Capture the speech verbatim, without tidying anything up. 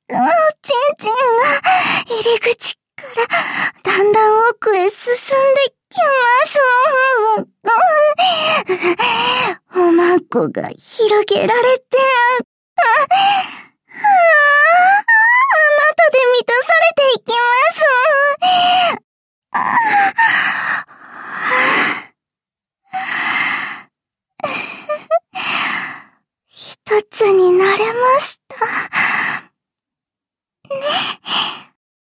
ちんちんが入り口からだんだん奥へ進んできます。おまんこが広げられて、